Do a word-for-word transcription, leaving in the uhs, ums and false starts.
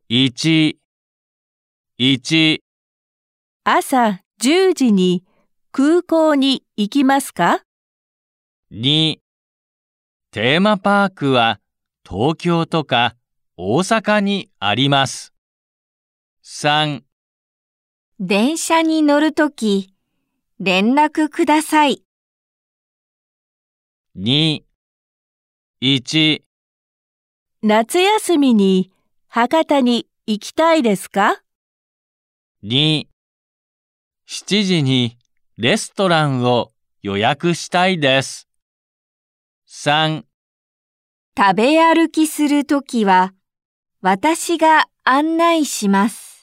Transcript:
いち、いち、 朝じゅうじに空港に行きますか？ に、テーマパークは東京とか大阪にあります。さん、 電車に乗るとき、連絡ください。 に、いち、 夏休みに博多に行きたいですか？ に、しちじにレストランを予約したいです。さん、 食べ歩きするときは、私が案内します。